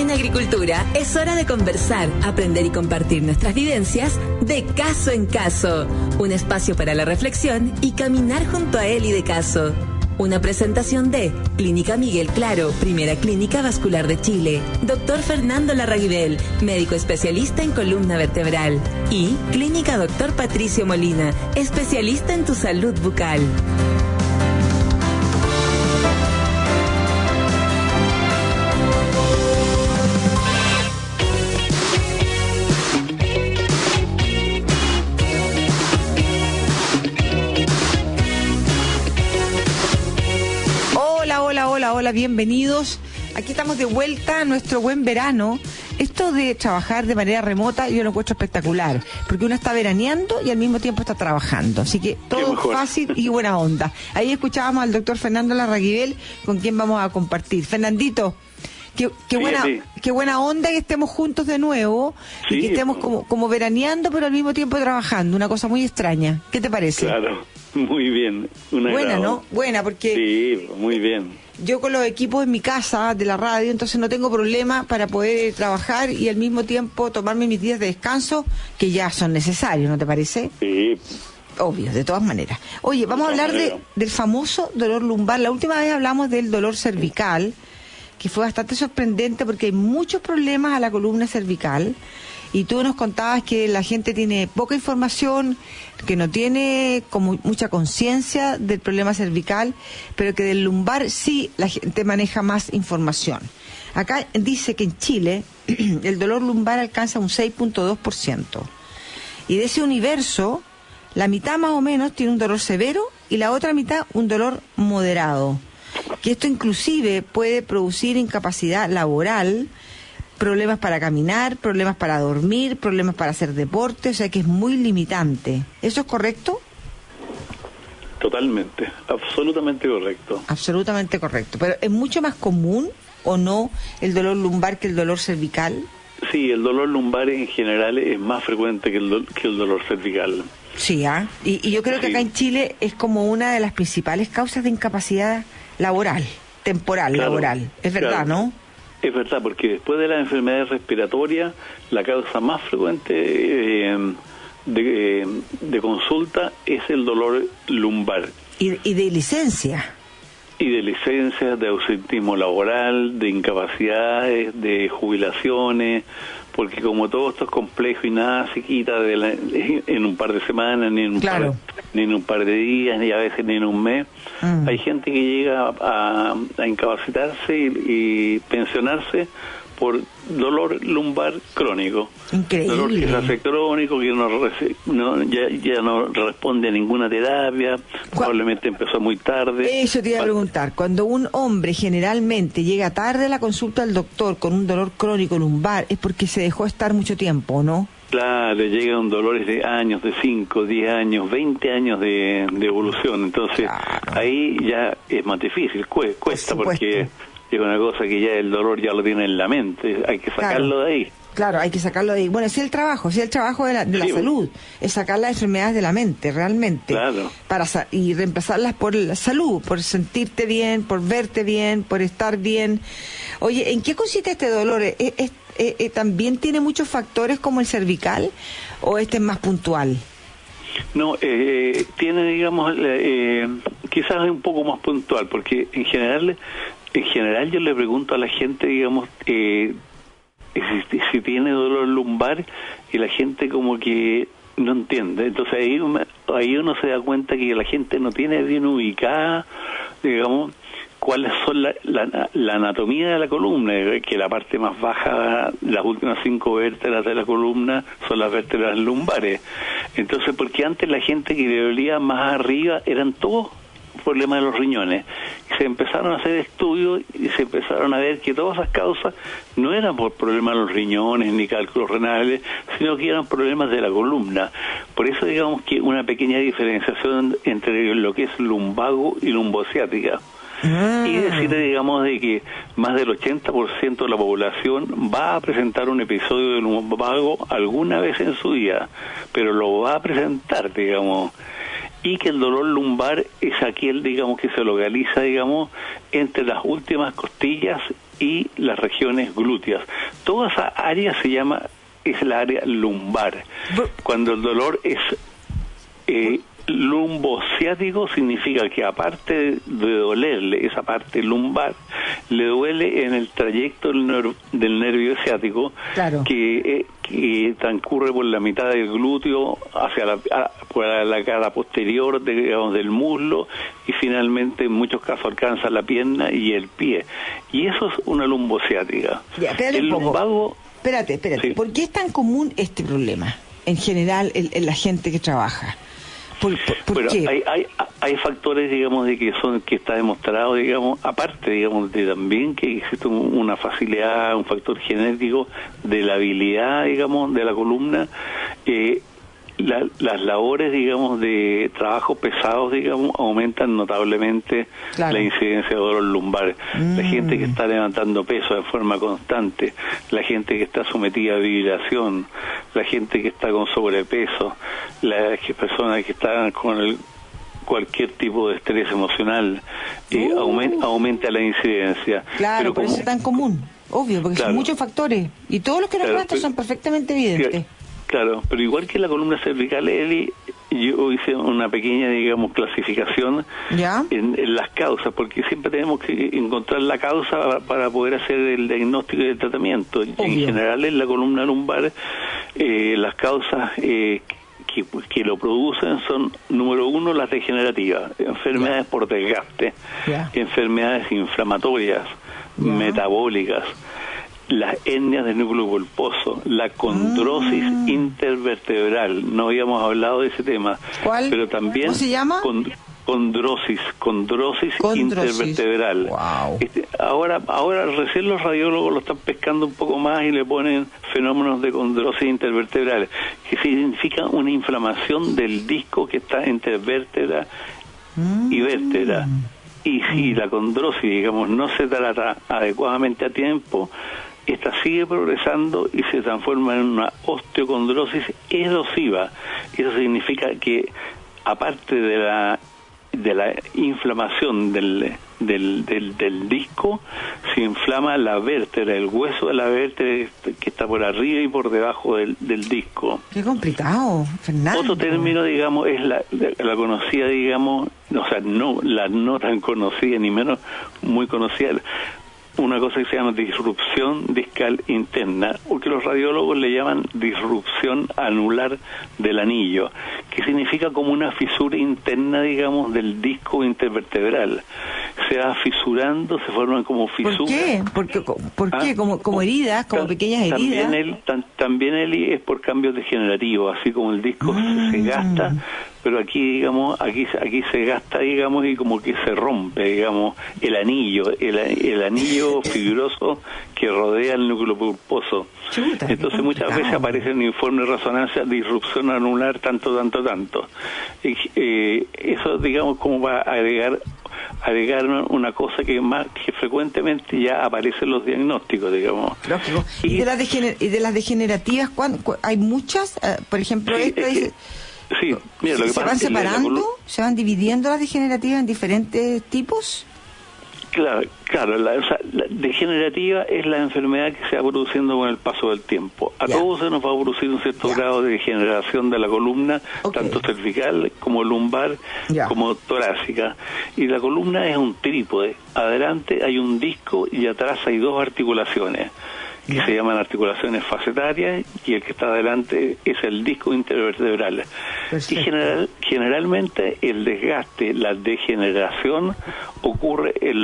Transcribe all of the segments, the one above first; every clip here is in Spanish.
En Agricultura es hora de conversar, aprender y compartir nuestras vivencias de caso en caso. Un espacio para la reflexión y caminar junto a Eli de Caso. Una presentación de Clínica Miguel Claro, primera clínica vascular de Chile. Dr. Fernando Larraguibel, médico especialista en columna vertebral. Y Clínica Dr. Patricio Molina, especialista en tu salud bucal. Hola, bienvenidos. Aquí estamos de vuelta a nuestro buen verano. Esto de trabajar de manera remota yo lo encuentro espectacular, porque uno está veraneando y al mismo tiempo está trabajando, así que todo fácil y buena onda. Ahí escuchábamos al doctor Fernando Larraguibel, con quien vamos a compartir. Fernandito, qué buena onda que estemos juntos de nuevo, sí, y que estemos como veraneando, pero al mismo tiempo trabajando, una cosa muy extraña. ¿Qué te parece? Claro, muy bien. Buena, ¿no? Buena, porque... Sí, muy bien. Yo con los equipos en mi casa de la radio, entonces no tengo problema para poder trabajar y al mismo tiempo tomarme mis días de descanso, que ya son necesarios, ¿no te parece? Sí. Obvio, de todas maneras. Oye, vamos a hablar del famoso dolor lumbar. La última vez hablamos del dolor cervical, que fue bastante sorprendente porque hay muchos problemas a la columna cervical. Y tú nos contabas que la gente tiene poca información, que no tiene como mucha conciencia del problema cervical, pero que del lumbar sí la gente maneja más información. Acá dice que en Chile el dolor lumbar alcanza un 6.2%. Y de ese universo, la mitad más o menos tiene un dolor severo y la otra mitad un dolor moderado. Que esto inclusive puede producir incapacidad laboral, problemas para caminar, problemas para dormir, problemas para hacer deporte, o sea que es muy limitante. ¿Eso es correcto? Totalmente, absolutamente correcto. Absolutamente correcto. Pero ¿es mucho más común o no el dolor lumbar que el dolor cervical? Sí, el dolor lumbar en general es más frecuente que el dolor cervical. Sí, y yo creo que acá en Chile es como una de las principales causas de incapacidad laboral, temporal, claro, laboral. Es verdad, claro, ¿no? Es verdad, porque después de las enfermedades respiratorias, la causa más frecuente de consulta es el dolor lumbar. ¿Y de licencia? Y de licencias, de ausentismo laboral, de incapacidades, de jubilaciones, porque como todo esto es complejo y nada se quita en un par de semanas, ni en un par de días, ni a veces ni en un mes. Hay gente que llega a incapacitarse y pensionarse por dolor lumbar crónico. Increíble. Dolor que se hace crónico, que ya no responde a ninguna terapia, probablemente empezó muy tarde. Eso te iba a preguntar. Cuando un hombre generalmente llega tarde a la consulta del doctor con un dolor crónico lumbar, es porque se dejó estar mucho tiempo, ¿no? Claro, llega un dolor de años, de 5, 10 años, 20 años de evolución. Entonces, claro, ahí ya es más difícil, cuesta porque es una cosa que ya el dolor ya lo tiene en la mente, hay que sacarlo de ahí. Claro, hay que sacarlo de ahí. Bueno, ese es el trabajo de la salud, es sacar las enfermedades de la mente, realmente. Claro. Y reemplazarlas por la salud, por sentirte bien, por verte bien, por estar bien. Oye, ¿en qué consiste este dolor? ¿También tiene muchos factores como el cervical o este es más puntual? No, tiene, digamos, quizás es un poco más puntual, porque en general yo le pregunto a la gente, digamos, si tiene dolor lumbar, y la gente como que no entiende. Entonces ahí uno se da cuenta que la gente no tiene bien ubicada, digamos, cuáles son la anatomía de la columna, que la parte más baja, las últimas 5 vértebras de la columna son las vértebras lumbares. Entonces, porque antes la gente que le dolía más arriba eran todos problemas de los riñones. Se empezaron a hacer estudios y se empezaron a ver que todas esas causas no eran por problemas de los riñones ni cálculos renales, sino que eran problemas de la columna. Por eso digamos que una pequeña diferenciación entre lo que es lumbago y lumbociática. Y decir, digamos, de que más del 80% de la población va a presentar un episodio de lumbago alguna vez en su vida, pero lo va a presentar, digamos. Y que el dolor lumbar es aquel, digamos, que se localiza, digamos, entre las últimas costillas y las regiones glúteas. Toda esa área es la área lumbar. Cuando el dolor es lumbociático, significa que aparte de dolerle esa parte lumbar, le duele en el trayecto del nervio ciático, claro, que transcurre por la mitad del glúteo hacia por la cara posterior del muslo, y finalmente en muchos casos alcanza la pierna y el pie, y eso es una lumbociática. Ya, espérate un poco. Espérate. Sí. ¿Por qué es tan común este problema en general en la gente que trabaja? ¿Por qué? Hay factores, digamos, de que está demostrado, digamos, aparte, digamos, de también que existe una facilidad, un factor genético de la habilidad, digamos, de la columna. Las labores, digamos, de trabajo pesados, digamos, aumentan notablemente, claro, la incidencia de dolor lumbar. La gente que está levantando peso de forma constante, la gente que está sometida a vibración, la gente que está con sobrepeso, las personas que están con cualquier tipo de estrés emocional, aumenta la incidencia. Claro, pero por eso es tan común, obvio, porque son muchos factores, y todos los que nos muestran son perfectamente evidentes. Claro, pero igual que la columna cervical, Eli, yo hice una pequeña, digamos, clasificación en las causas, porque siempre tenemos que encontrar la causa para poder hacer el diagnóstico y el tratamiento. Obvio. En general, en la columna lumbar, las causas que lo producen son, número uno, las degenerativas, enfermedades por desgaste, enfermedades inflamatorias, metabólicas, las hernias del núcleo pulposo, la condrosis intervertebral. No habíamos hablado de ese tema. ¿Cuál? Pero también, ¿cómo se llama? Condrosis intervertebral. Wow. Ahora recién los radiólogos lo están pescando un poco más y le ponen fenómenos de condrosis intervertebral, que significa una inflamación del disco que está entre vértebra y vértebra. Y si la condrosis, digamos, no se trata adecuadamente a tiempo, esta sigue progresando y se transforma en una osteocondrosis erosiva. Eso significa que, aparte de la inflamación del disco, se inflama la vértebra, el hueso de la vértebra que está por arriba y por debajo del disco. Qué complicado, Fernando. Otro término, digamos, es la conocida, digamos, o sea, no la no tan conocida, ni menos muy conocida, una cosa que se llama disrupción discal interna, o que los radiólogos le llaman disrupción anular del anillo, que significa como una fisura interna, digamos, del disco intervertebral. Se va fisurando, se forman como fisuras. ¿Por qué? ¿Por qué? Como heridas, como pequeñas heridas. También es por cambios degenerativos, así como el disco se gasta, pero aquí, digamos, aquí se gasta, digamos, y como que se rompe, digamos, el anillo fibroso que rodea el núcleo pulposo. Chuta, entonces muchas veces aparece en informe de resonancia disrupción anular tanto. Eso, digamos, como va a agregar una cosa que frecuentemente ya aparece en los diagnósticos, digamos. Lógico. ¿Y de las degenerativas, hay muchas? Por ejemplo, esta dice... Sí, mira, lo que ¿se pasa van es que separando? ¿Se van dividiendo las degenerativas en diferentes tipos? Claro, la degenerativa es la enfermedad que se va produciendo con el paso del tiempo. A todos se nos va a producir un cierto grado de degeneración de la columna, tanto cervical como lumbar, como torácica. Y la columna es un trípode. Adelante hay un disco y atrás hay dos articulaciones, que se llaman articulaciones facetarias, y el que está adelante es el disco intervertebral. Perfecto. Y generalmente el desgaste, la degeneración ocurre en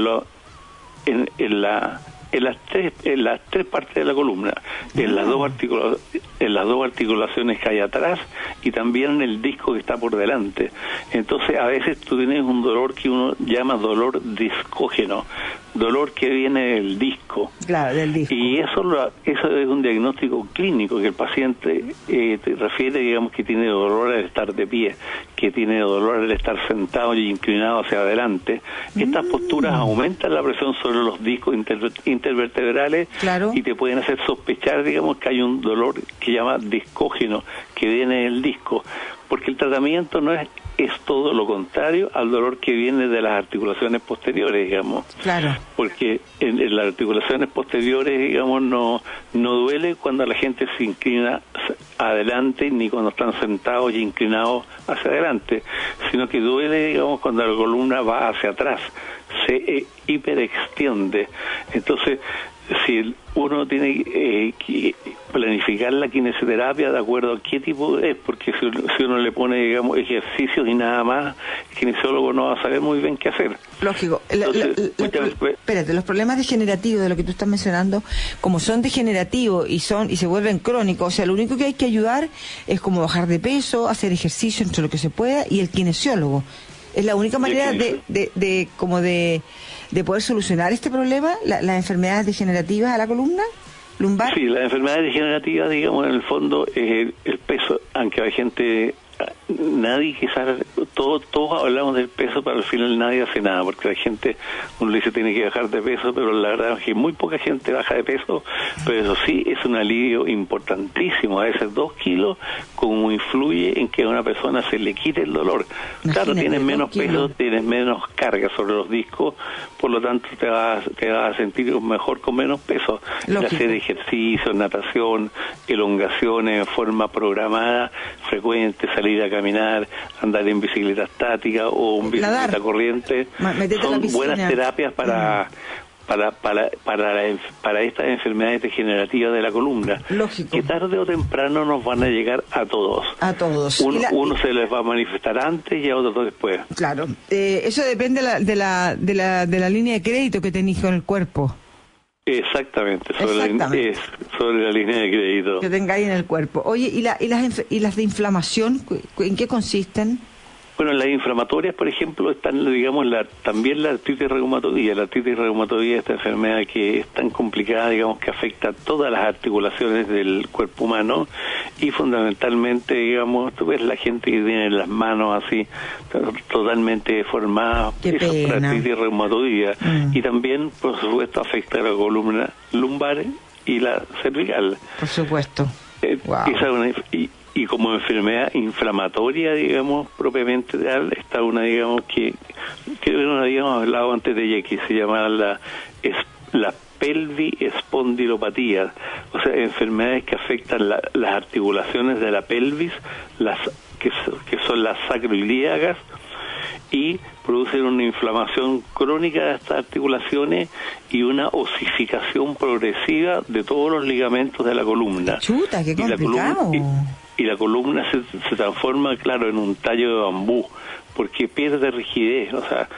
las tres partes de la columna, en las dos articulaciones que hay atrás y también en el disco que está por delante. Entonces a veces tú tienes un dolor que uno llama dolor discógeno, dolor que viene del disco. Claro, del disco. Y eso es un diagnóstico clínico, que el paciente te refiere, digamos, que tiene dolor al estar de pie, que tiene dolor al estar sentado y inclinado hacia adelante. Estas posturas aumentan la presión sobre los discos intervertebrales, y te pueden hacer sospechar, digamos, que hay un dolor que llama discógeno, que viene del disco, porque el tratamiento no es es todo lo contrario al dolor que viene de las articulaciones posteriores, digamos. Claro. Porque en las articulaciones posteriores, digamos, no duele cuando la gente se inclina adelante, ni cuando están sentados y inclinados hacia adelante, sino que duele, digamos, cuando la columna va hacia atrás, se hiperextiende. Entonces, si uno tiene que planificar la kinesioterapia de acuerdo a qué tipo es, porque si uno le pone, digamos, ejercicios y nada más, el kinesiólogo no va a saber muy bien qué hacer. Lógico. Espérate, los problemas degenerativos de lo que tú estás mencionando, como son degenerativos y se vuelven crónicos, o sea, lo único que hay que ayudar es como bajar de peso, hacer ejercicio entre lo que se pueda, y el kinesiólogo. Es la única manera de poder solucionar este problema, las enfermedades degenerativas a la columna lumbar. Sí, las enfermedades degenerativas, digamos, en el fondo es el peso, aunque hay gente, nadie quizás, todos hablamos del peso, pero al final nadie hace nada, porque la gente, uno le dice tiene que bajar de peso, pero la verdad es que muy poca gente baja de peso, pero eso sí es un alivio importantísimo. A veces 2 kilos, como influye en que a una persona se le quite el dolor. Imagínate, claro, tienes menos peso, tienes menos carga sobre los discos, por lo tanto te vas a sentir mejor con menos peso. Hacer ejercicio, natación, elongaciones en forma programada, frecuente, salir a caminar, andar en bicicleta estática o en bicicleta corriente, son buenas terapias para estas enfermedades degenerativas de la columna. Lógico. Que tarde o temprano nos van a llegar a todos. A todos. Uno se les va a manifestar antes y a otro después. Claro. Eso depende de la línea de crédito que tenés con el cuerpo. Exactamente, sobre la línea de crédito que tengáis en el cuerpo. Oye, ¿y las de inflamación, en qué consisten? Bueno, las inflamatorias, por ejemplo, están, digamos, también la artritis reumatoidea. La artritis reumatoidea es esta enfermedad que es tan complicada, digamos, que afecta a todas las articulaciones del cuerpo humano y fundamentalmente, digamos, tú ves la gente que tiene las manos así totalmente deformadas, esa es la artritis reumatoidea. Y también, por supuesto, afecta a la columna lumbar y la cervical. Por supuesto. Y como enfermedad inflamatoria, digamos, propiamente tal, está una, digamos, que no habíamos hablado antes de ella, que se llama la pelviespondilopatía, o sea, enfermedades que afectan las articulaciones de la pelvis, que son las sacroiliacas, y producen una inflamación crónica de estas articulaciones y una osificación progresiva de todos los ligamentos de la columna. Chuta, qué complicado. Y la columna se transforma, claro, en un tallo de bambú, porque pierde rigidez, o sea,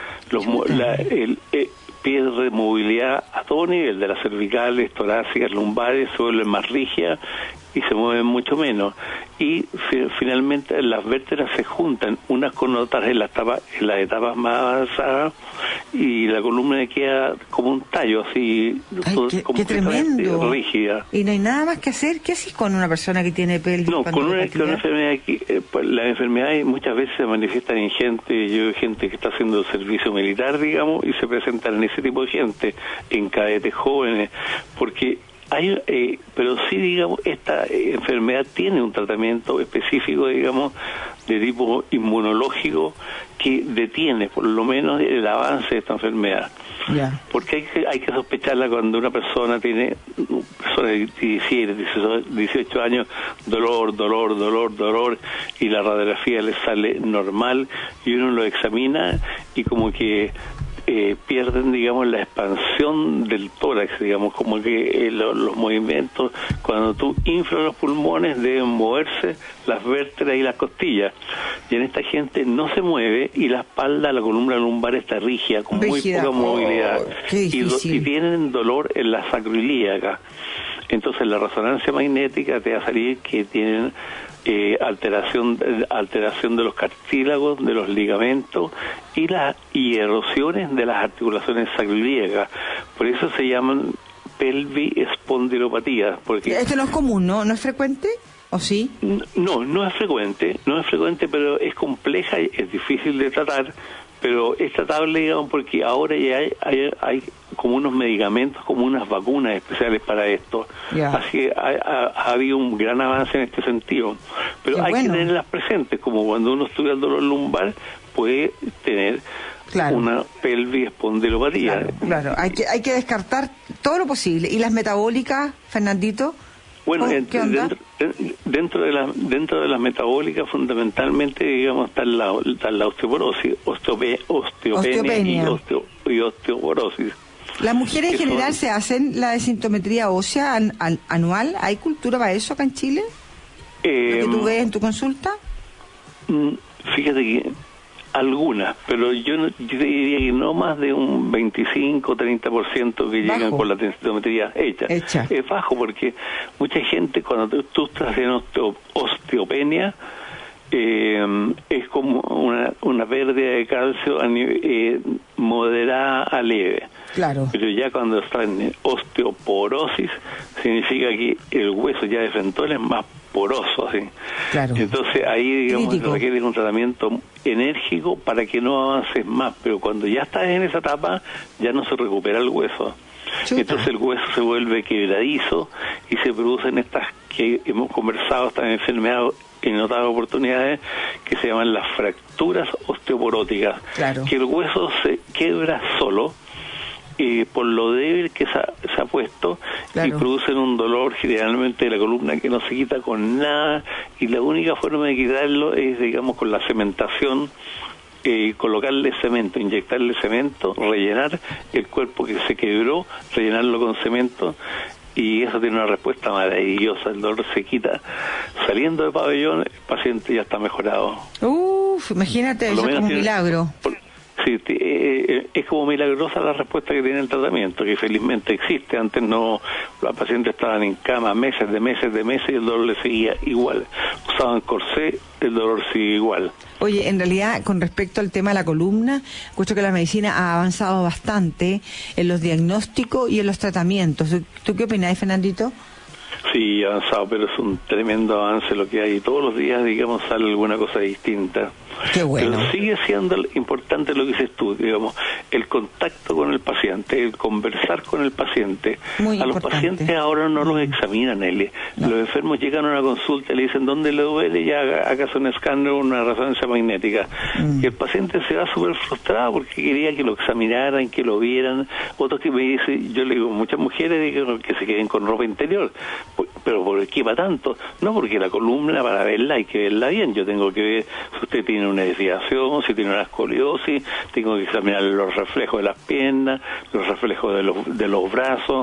pierde movilidad a todo nivel, de las cervicales, torácicas, lumbares, se vuelven más rígidas y se mueven mucho menos. Y finalmente las vértebras se juntan unas con otras en las etapas más avanzadas y la columna queda como un tallo así. Qué tremendo, rígida. Y no hay nada más que hacer. ¿Qué haces con una persona que tiene pelvis? No, con una enfermedad las enfermedades muchas veces se manifiestan en gente que está haciendo servicio militar, digamos, y se presentan en ese tipo de gente, en cadetes jóvenes, porque pero sí, digamos, esta enfermedad tiene un tratamiento específico, digamos, de tipo inmunológico que detiene por lo menos el avance de esta enfermedad. Yeah. Porque hay que sospecharla cuando una persona tiene, de 17, 18 años, dolor, y la radiografía le sale normal y uno lo examina y como que pierden, digamos, la expansión del tórax, digamos, como que los movimientos, cuando tú inflas los pulmones, deben moverse las vértebras y las costillas, y en esta gente no se mueve y la espalda, la columna lumbar está rígida, con muy poca movilidad, y tienen dolor en la sacroiliaca. Entonces la resonancia magnética te va a salir que tienen alteración de los cartílagos, de los ligamentos y erosiones de las articulaciones sacroiliacas. Por eso se llaman pelviespondilopatías. Porque esto no es común, ¿no? ¿No es frecuente? ¿O sí? No es frecuente, pero es compleja y es difícil de tratar, pero es tratable, digamos, porque ahora ya hay como unos medicamentos, como unas vacunas especiales para esto. Así que ha habido un gran avance en este sentido. Pero hay que tenerlas presentes, como cuando uno estudia el dolor lumbar, puede tener una pelvis espondilopatía. Claro. Hay que descartar todo lo posible. ¿Y las metabólicas, Fernandito? Bueno, dentro de las metabólicas, fundamentalmente, digamos, está la osteoporosis, osteopenia y osteoporosis. ¿Las mujeres en general se hacen la desintometría ósea anual? ¿Hay cultura para eso acá en Chile? ¿Lo que tú ves en tu consulta? Fíjate que algunas, pero yo diría que no más de un 25-30% que llegan con la densitometría hecha. Es bajo porque mucha gente, cuando tú estás en osteopenia, es como una pérdida de calcio moderada a leve. Claro. Pero ya cuando está en osteoporosis, significa que el hueso ya de frente es más poroso, así. Claro. Entonces ahí, digamos, requiere un tratamiento enérgico para que no avances más, pero cuando ya estás en esa etapa, ya no se recupera el hueso. Entonces el hueso se vuelve quebradizo y se producen estas que hemos conversado, estas enfermedades en otras oportunidades, que se llaman las fracturas osteoporóticas, que el hueso se quiebra solo por lo débil que se ha puesto, y producen un dolor generalmente de la columna que no se quita con nada, y la única forma de quitarlo es, digamos, con la cementación, colocarle cemento, inyectarle cemento, rellenar el cuerpo que se quebró, rellenarlo con cemento, y eso tiene una respuesta maravillosa. El dolor se quita saliendo de pabellón, el paciente ya está mejorado. Imagínate, eso es como un milagro. Sí, es como milagrosa la respuesta que tiene el tratamiento, que felizmente existe. Antes no, los pacientes estaban en cama meses y el dolor les seguía igual. Usaban corsé, el dolor sigue igual. Oye, en realidad, con respecto al tema de la columna, encuentro que la medicina ha avanzado bastante en los diagnósticos y en los tratamientos. ¿Tú qué opinás, Fernandito? Sí, ha avanzado, pero es un tremendo avance lo que hay. Todos los días, digamos, sale alguna cosa distinta. Qué bueno. Pero sigue siendo importante lo que dices tú, digamos, el contacto con el paciente, el conversar con el paciente. Muy a los importante. Pacientes ahora no los examinan, Eli. Los enfermos llegan a una consulta y le dicen ¿dónde le duele? Ya hagas un escáner o una resonancia magnética. Y el paciente se va súper frustrado porque quería que lo examinaran, que lo vieran. Otros que me dicen, yo le digo, muchas mujeres digo que se queden con ropa interior. Pero ¿por qué va tanto? No, porque la columna, para verla hay que verla bien. Yo tengo que ver si usted tiene una desviación, si tiene una escoliosis, tengo que examinar los reflejos de las piernas, los reflejos de los brazos,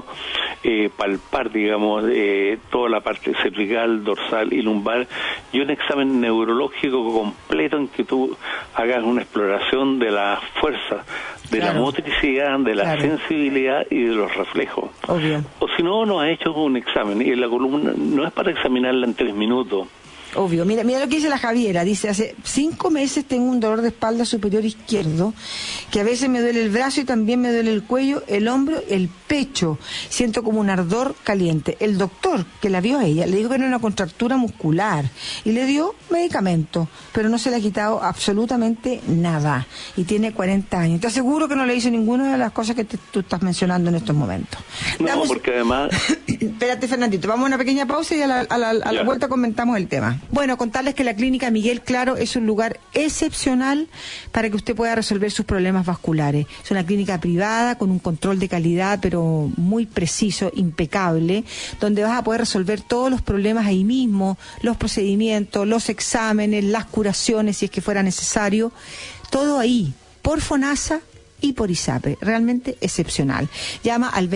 palpar, digamos, toda la parte cervical, dorsal y lumbar, y un examen neurológico completo en que tú hagas una exploración de la fuerza, de la motricidad, de la sensibilidad y de los reflejos. Obvio. O si no has hecho un examen, y la columna no es para examinarla en 3 minutos. Obvio. Mira lo que dice la Javiera. Dice, hace 5 meses tengo un dolor de espalda superior izquierdo, que a veces me duele el brazo y también me duele el cuello, el hombro, el pecho. Siento como un ardor caliente. El doctor que la vio a ella le dijo que era una contractura muscular y le dio medicamento, pero no se le ha quitado absolutamente nada. Y tiene 40 años. Te aseguro que no le hizo ninguna de las cosas que tú estás mencionando en estos momentos. No, porque además... Espérate, Fernandito, vamos a una pequeña pausa y a la vuelta comentamos el tema. Bueno, contarles que la clínica Miguel Claro es un lugar excepcional para que usted pueda resolver sus problemas vasculares. Es una clínica privada con un control de calidad, pero muy preciso, impecable, donde vas a poder resolver todos los problemas ahí mismo, los procedimientos, los exámenes, las curaciones, si es que fuera necesario. Todo ahí, por FONASA y por ISAPRE, realmente excepcional. Llama al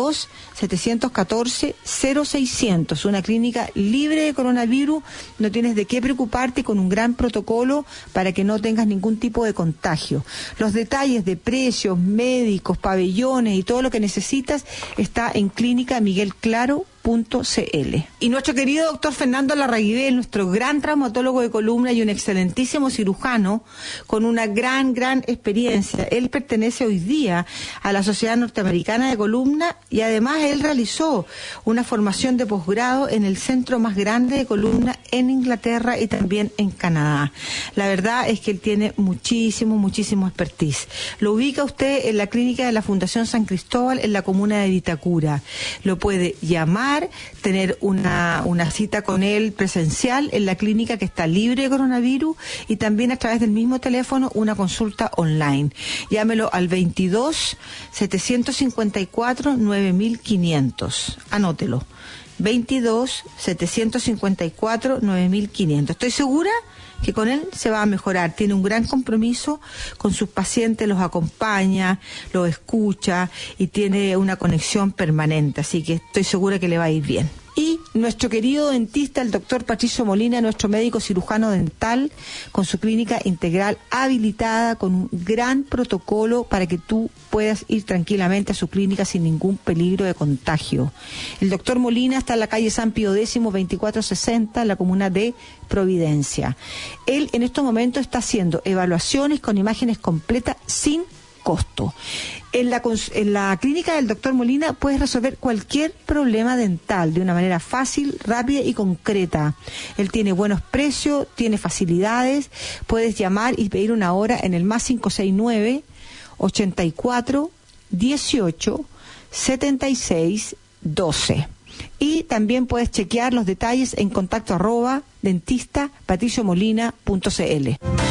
22-714-0600, una clínica libre de coronavirus, no tienes de qué preocuparte, con un gran protocolo para que no tengas ningún tipo de contagio. Los detalles de precios, médicos, pabellones y todo lo que necesitas está en clínica Miguel Claro Y nuestro querido doctor Fernando Larraguibel, nuestro gran traumatólogo de columna y un excelentísimo cirujano con una gran experiencia. Él pertenece hoy día a la Sociedad Norteamericana de Columna y además él realizó una formación de posgrado en el centro más grande de columna en Inglaterra y también en Canadá. La verdad es que él tiene muchísimo expertise. Lo ubica usted en la clínica de la Fundación San Cristóbal en la comuna de Vitacura. Lo puede llamar, tener una cita con él presencial en la clínica que está libre de coronavirus y también a través del mismo teléfono una consulta online. Llámelo al 22-754-9500. Anótelo. 22-754-9500. Estoy segura que con él se va a mejorar. Tiene un gran compromiso con sus pacientes, los acompaña, los escucha y tiene una conexión permanente. Así que estoy segura que le va a ir bien. Y nuestro querido dentista, el doctor Patricio Molina, nuestro médico cirujano dental, con su clínica integral habilitada, con un gran protocolo para que tú puedas ir tranquilamente a su clínica sin ningún peligro de contagio. El doctor Molina está en la calle San Pío X, 2460, en la comuna de Providencia. Él en estos momentos está haciendo evaluaciones con imágenes completas sin costo. En la clínica del doctor Molina puedes resolver cualquier problema dental de una manera fácil, rápida y concreta. Él tiene buenos precios, tiene facilidades. Puedes llamar y pedir una hora en el más 569 84 18 76 12. Y también puedes chequear los detalles en contacto @dentistapatriciomolina.cl.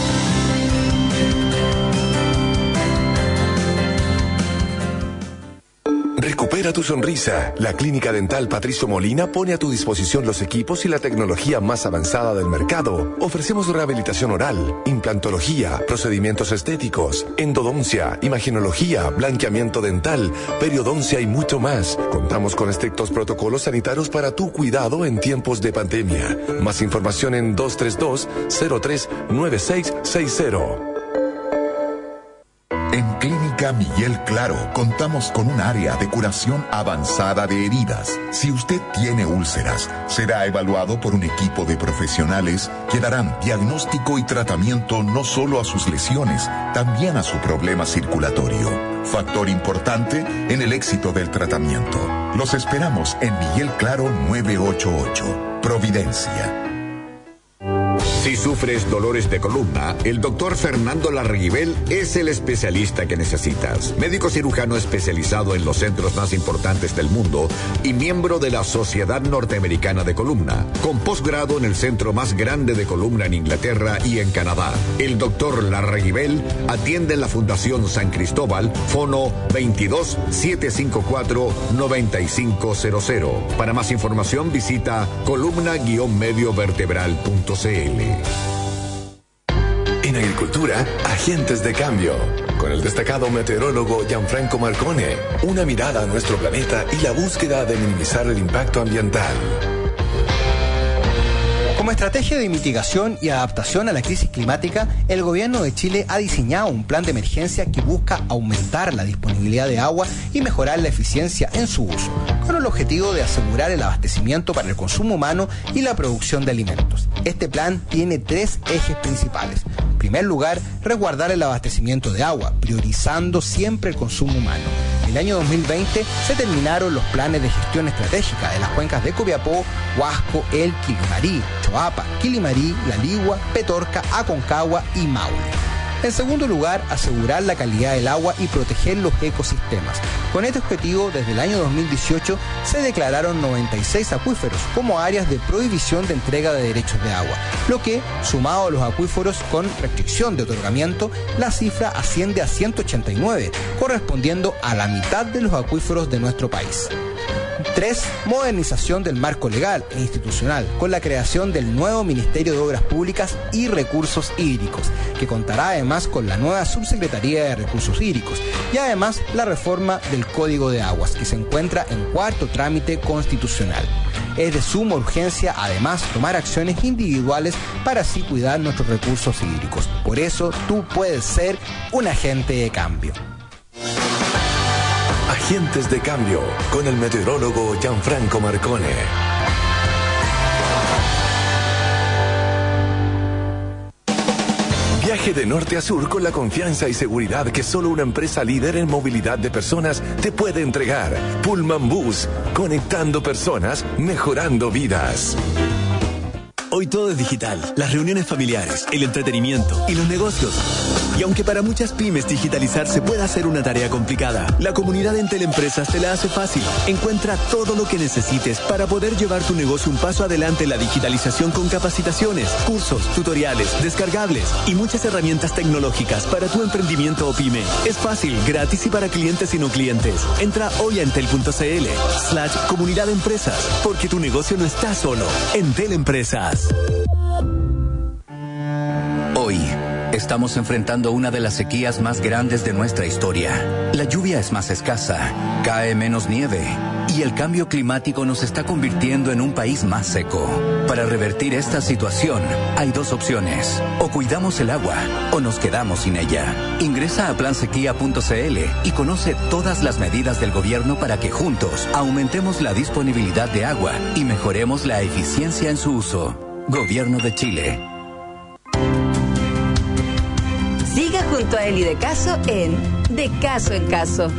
Recupera tu sonrisa. La Clínica Dental Patricio Molina pone a tu disposición los equipos y la tecnología más avanzada del mercado. Ofrecemos rehabilitación oral, implantología, procedimientos estéticos, endodoncia, imagenología, blanqueamiento dental, periodoncia y mucho más. Contamos con estrictos protocolos sanitarios para tu cuidado en tiempos de pandemia. Más información en 232-039660. En Clínica Miguel Claro contamos con un área de curación avanzada de heridas. Si usted tiene úlceras, será evaluado por un equipo de profesionales que darán diagnóstico y tratamiento no solo a sus lesiones, también a su problema circulatorio. Factor importante en el éxito del tratamiento. Los esperamos en Miguel Claro 988, Providencia. Si sufres dolores de columna, el doctor Fernando Larraguibel es el especialista que necesitas. Médico cirujano especializado en los centros más importantes del mundo y miembro de la Sociedad Norteamericana de Columna, con posgrado en el centro más grande de columna en Inglaterra y en Canadá. El doctor Larraguibel atiende en la Fundación San Cristóbal, fono 22-754-9500. Para más información visita columna-mediovertebral.cl. En agricultura, agentes de cambio. Con el destacado meteorólogo Gianfranco Marcone. Una mirada a nuestro planeta y la búsqueda de minimizar el impacto ambiental. Como estrategia de mitigación y adaptación a la crisis climática, el gobierno de Chile ha diseñado un plan de emergencia que busca aumentar la disponibilidad de agua y mejorar la eficiencia en su uso, con el objetivo de asegurar el abastecimiento para el consumo humano y la producción de alimentos. Este plan tiene 3 ejes principales. En primer lugar, resguardar el abastecimiento de agua, priorizando siempre el consumo humano. En el año 2020 se terminaron los planes de gestión estratégica de las cuencas de Copiapó, Huasco, Elqui, Limarí, Choapa, Quilimarí, La Ligua, Petorca, Aconcagua y Maule. En segundo lugar, asegurar la calidad del agua y proteger los ecosistemas. Con este objetivo, desde el año 2018 se declararon 96 acuíferos como áreas de prohibición de entrega de derechos de agua, lo que, sumado a los acuíferos con restricción de otorgamiento, la cifra asciende a 189, correspondiendo a la mitad de los acuíferos de nuestro país. 3. Modernización del marco legal e institucional con la creación del nuevo Ministerio de Obras Públicas y Recursos Hídricos, que contará además con la nueva Subsecretaría de Recursos Hídricos y además la reforma del Código de Aguas, que se encuentra en cuarto trámite constitucional. Es de suma urgencia además tomar acciones individuales para así cuidar nuestros recursos hídricos. Por eso tú puedes ser un agente de cambio. Agentes de Cambio, con el meteorólogo Gianfranco Marcone. Viaje de norte a sur con la confianza y seguridad que solo una empresa líder en movilidad de personas te puede entregar. Pullman Bus, conectando personas, mejorando vidas. Hoy todo es digital, las reuniones familiares, el entretenimiento y los negocios. Y aunque para muchas pymes digitalizarse pueda ser una tarea complicada, la comunidad en Teleempresas te la hace fácil. Encuentra todo lo que necesites para poder llevar tu negocio un paso adelante en la digitalización con capacitaciones, cursos, tutoriales, descargables y muchas herramientas tecnológicas para tu emprendimiento o pyme. Es fácil, gratis y para clientes y no clientes. Entra hoy a entel.cl/comunidad de empresas, porque tu negocio no está solo. Entel Empresas. Hoy estamos enfrentando una de las sequías más grandes de nuestra historia. La lluvia es más escasa, cae menos nieve y el cambio climático nos está convirtiendo en un país más seco. Para revertir esta situación, hay dos opciones. O cuidamos el agua o nos quedamos sin ella. Ingresa a plansequía.cl y conoce todas las medidas del gobierno para que juntos aumentemos la disponibilidad de agua y mejoremos la eficiencia en su uso. Gobierno de Chile. Siga junto a Eli de Caso en De Caso en Caso.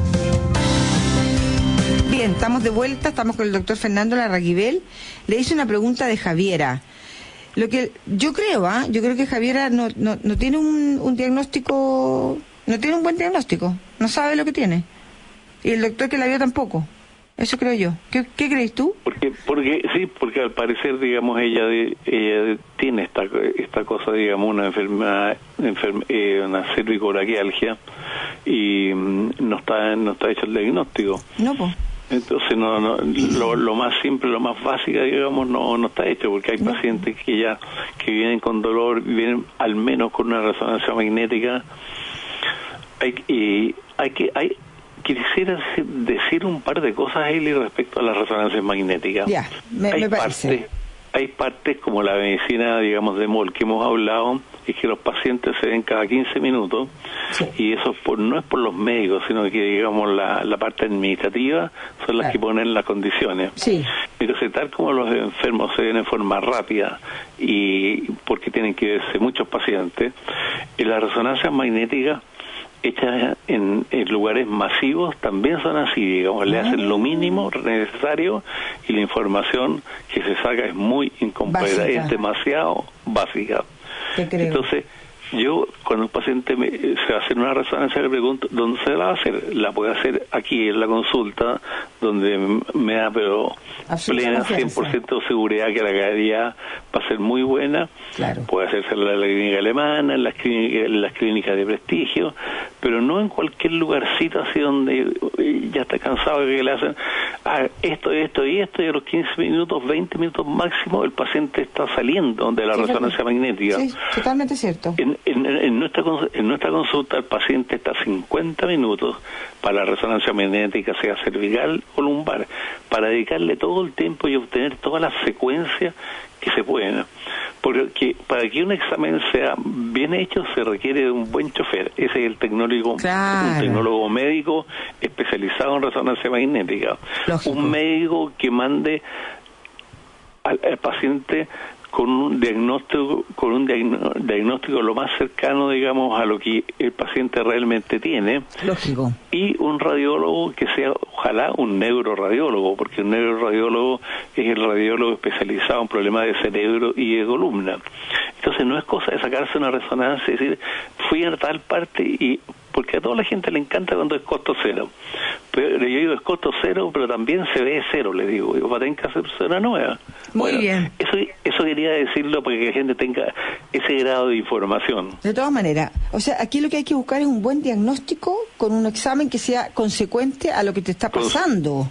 Bien, estamos de vuelta, estamos con el doctor Fernando Larraguibel. Le hice una pregunta de Javiera. Lo que yo creo que Javiera no tiene un diagnóstico, no tiene un buen diagnóstico, no sabe lo que tiene. Y el doctor que la vio tampoco. Eso creo yo. ¿Qué crees tú? Porque al parecer, digamos, ella tiene esta cosa, digamos, una enfermedad, una cervicobraquialgia, y no está hecho el diagnóstico. No, pues. Entonces lo más simple, lo más básico, digamos, no está hecho, porque hay pacientes que vienen con dolor, vienen al menos con una resonancia magnética. Quisiera decir un par de cosas, Eli, respecto a las resonancias magnéticas. Ya, me parece. Hay partes como la medicina, digamos, de Moll, que hemos hablado, es que los pacientes se ven cada 15 minutos, sí. Y eso no es por los médicos, sino que, digamos, la parte administrativa son las que ponen las condiciones. Sí. Entonces, tal como los enfermos se ven en forma rápida, y porque tienen que verse muchos pacientes, en las resonancias magnéticas hechas en lugares masivos también son así, digamos, le hacen lo mínimo necesario y la información que se saca es muy incompleta, básica. Es demasiado básica. Entonces, yo cuando un paciente se va a hacer una resonancia, le pregunto ¿dónde se la va a hacer? La puede hacer aquí en la consulta, donde me da plena 100% de seguridad que la calidad va a ser muy buena. Claro. Puede hacerse en la clínica alemana, en las clínicas de prestigio, pero no en cualquier lugarcito así donde ya está cansado de que le hacen esto y a los 15 minutos, 20 minutos máximo el paciente está saliendo de la resonancia magnética. Sí, totalmente cierto. En nuestra consulta el paciente está 50 minutos para la resonancia magnética, sea cervical o lumbar, para dedicarle todo el tiempo y obtener todas las secuencias que se pueden. Porque para que un examen sea bien hecho se requiere de un buen chofer. Ese es el tecnólogo, claro. Un tecnólogo médico especializado en resonancia magnética. Lógico. Un médico que mande al paciente con un diagnóstico lo más cercano, digamos, a lo que el paciente realmente tiene. Lógico. Y un radiólogo que sea, ojalá, un neuroradiólogo, porque un neuroradiólogo es el radiólogo especializado en problemas de cerebro y de columna. Entonces no es cosa de sacarse una resonancia y decir, fui a tal parte, y porque a toda la gente le encanta cuando es costo cero. Pero yo digo, es costo cero, pero también se ve cero, le digo, va a tener que hacerse una nueva. Muy bien. Eso quería decirlo para que la gente tenga ese grado de información. De todas maneras, o sea, aquí lo que hay que buscar es un buen diagnóstico con un examen que sea consecuente a lo que te está pasando.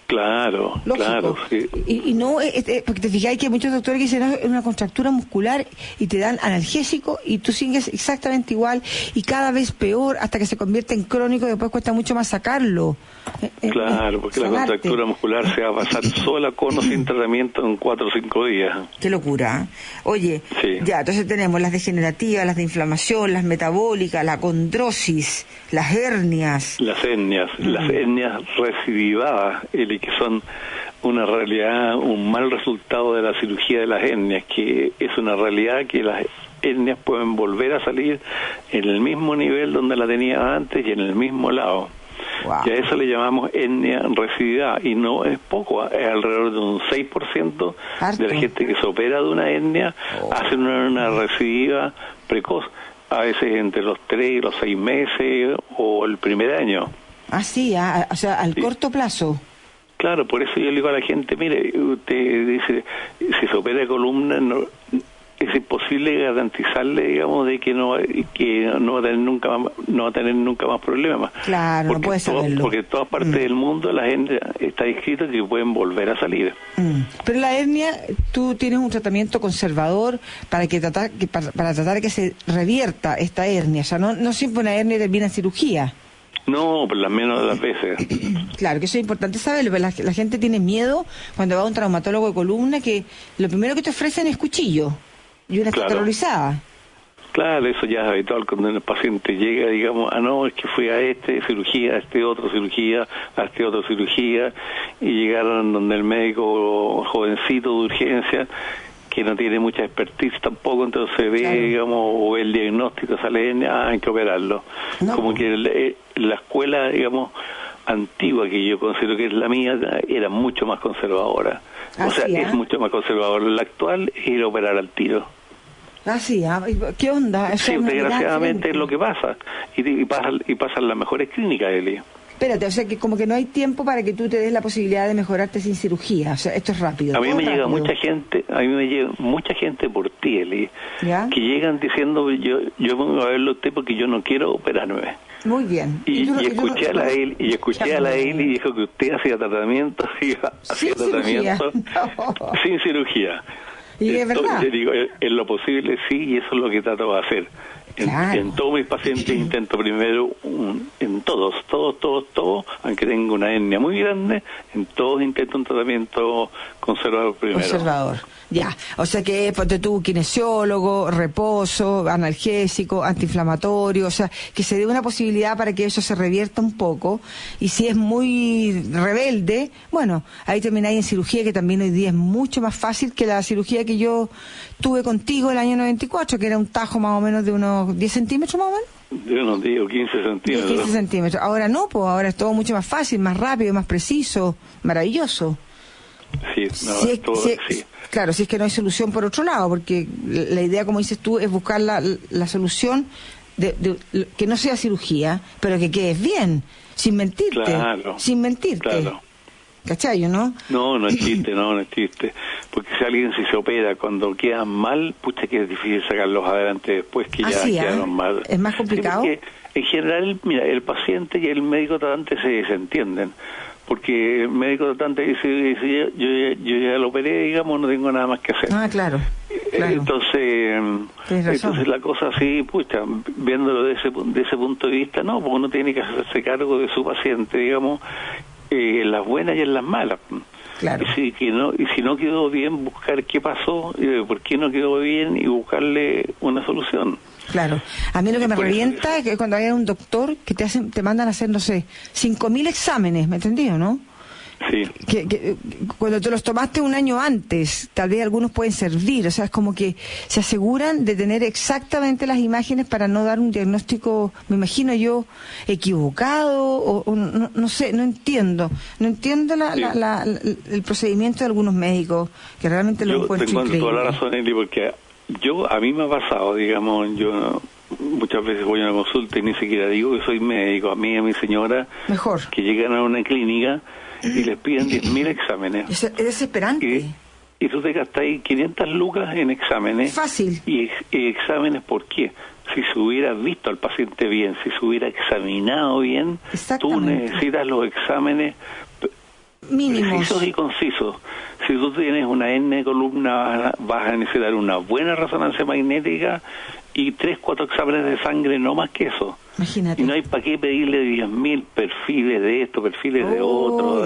Claro, Lógico. claro, sí. Y no, porque te fijáis que hay muchos doctores que dicen, no, es una contractura muscular y te dan analgésico y tú sigues exactamente igual y cada vez peor hasta que se convierte en crónico y después cuesta mucho más sacarlo. Claro, porque la contractura muscular se va a pasar sola con o sin tratamiento en 4 o 5 días. Qué locura. Oye, Sí. ya, entonces tenemos las degenerativas, las de inflamación, las metabólicas, la condrosis, las hernias. Las hernias recidivadas, que son una realidad, un mal resultado de la cirugía de las hernias, que es una realidad que las hernias pueden volver a salir en el mismo nivel donde la tenía antes y en el mismo lado. Wow. Y a eso le llamamos hernia recidiva, y no es poco, es alrededor de un 6% Harto. de la gente que se opera de una hernia hace una recidiva precoz, a veces entre los 3 y los 6 meses o el primer año. Ah, sí, o sea, al Sí. corto plazo. Claro, por eso yo le digo a la gente, mire, usted dice, si se opera de columna, no, es imposible garantizarle, digamos, de que no va a tener nunca más problemas. Claro, no puede saberlo. Porque en todas partes del mundo la gente está escrito que pueden volver a salir. Pero la hernia, tú tienes un tratamiento conservador para tratar que se revierta esta hernia. O sea, no siempre una hernia termina en cirugía. No, por las menos de las veces. Claro, que eso es importante saberlo. La gente tiene miedo cuando va a un traumatólogo de columna que lo primero que te ofrecen es cuchillo y una esterilizada. Claro, eso ya es habitual cuando el paciente llega, digamos, no, es que fui a cirugía, a este otro cirugía, y llegaron donde el médico jovencito de urgencia, que no tiene mucha expertise tampoco, entonces ve, Claro. digamos, o el diagnóstico sale, hay que operarlo. No. Como que la escuela, digamos, antigua, que yo considero que es la mía, era mucho más conservadora. O sea, es mucho más conservadora. La actual es ir a operar al tiro. Ah, sí, ¿qué onda? Sí, desgraciadamente es lo que pasa. Y pasan las mejores clínicas, Eli. Espérate, o sea que como que no hay tiempo para que tú te des la posibilidad de mejorarte sin cirugía. O sea, esto es rápido. A mí me llega rápido. mucha gente por ti, Eli, ¿Ya? que llegan diciendo, yo vengo a verlo a usted porque yo no quiero operarme. Muy bien. Y escuché a la Eli y dijo que usted hacía tratamiento, Sin cirugía. No. sin cirugía. Y es verdad. Yo digo, en lo posible sí, y eso es lo que trato de hacer. Claro. En todos mis pacientes intento primero, en todos, aunque tenga una hernia muy grande, en todos intento un tratamiento conservador primero. Conservador. Ya, o sea que ponte tú kinesiólogo, reposo, analgésico, antiinflamatorio, o sea, que se dé una posibilidad para que eso se revierta un poco, y si es muy rebelde, bueno, ahí termináis en cirugía, que también hoy día es mucho más fácil que la cirugía que yo tuve contigo el año 94, que era un tajo más o menos de unos 10 centímetros más o menos. Yo no digo 15 centímetros. 15 centímetros. Ahora no, pues ahora es todo mucho más fácil, más rápido, más preciso, maravilloso. Sí, no, sí. Claro, si es que no hay solución por otro lado, porque la idea, como dices tú, es buscar la solución de que no sea cirugía, pero que quedes bien, sin mentirte. Claro. Sin mentirte. Claro. ¿Cachai, no? No es chiste, no es chiste. Porque si alguien se opera cuando quedan mal, pucha que es difícil sacarlos adelante después que ya quedaron mal. ¿Es más complicado? Sí, porque en general, mira, el paciente y el médico tratante se desentienden. Porque el médico tratante dice yo ya lo operé, digamos, no tengo nada más que hacer. Ah, claro. Entonces la cosa así, pucha, viéndolo de ese punto de vista, no, porque uno tiene que hacerse cargo de su paciente, digamos, en las buenas y en las malas. Claro. Y si no quedó bien, buscar qué pasó, por qué no quedó bien y buscarle una solución. Claro. A mí lo que me revienta es que cuando hay un doctor que te mandan a hacer, no sé, 5.000 exámenes, ¿me entendió, no? Sí. Que cuando te los tomaste un año antes, tal vez algunos pueden servir, o sea, es como que se aseguran de tener exactamente las imágenes para no dar un diagnóstico, me imagino yo, equivocado, o no sé, no entiendo el procedimiento de algunos médicos, que realmente lo encuentro increíble. Tengo toda la razón, Eli, porque a mí me ha pasado, digamos, yo muchas veces voy a una consulta y ni siquiera digo que soy médico, a mí y a mi señora, mejor, que llegan a una clínica y les piden 10.000 exámenes. Es desesperante. Y tú te gastas ahí 500 lucas en exámenes. Fácil. Y exámenes, ¿por qué? Si se hubiera visto al paciente bien, si se hubiera examinado bien, tú necesitas los exámenes mínimos. Precisos y concisos. Si tú tienes una hernia de columna, vas a necesitar una buena resonancia magnética y 3-4 exámenes de sangre, no más que eso. Imagínate. Y no hay para qué pedirle 10.000 perfiles de esto, perfiles de otro,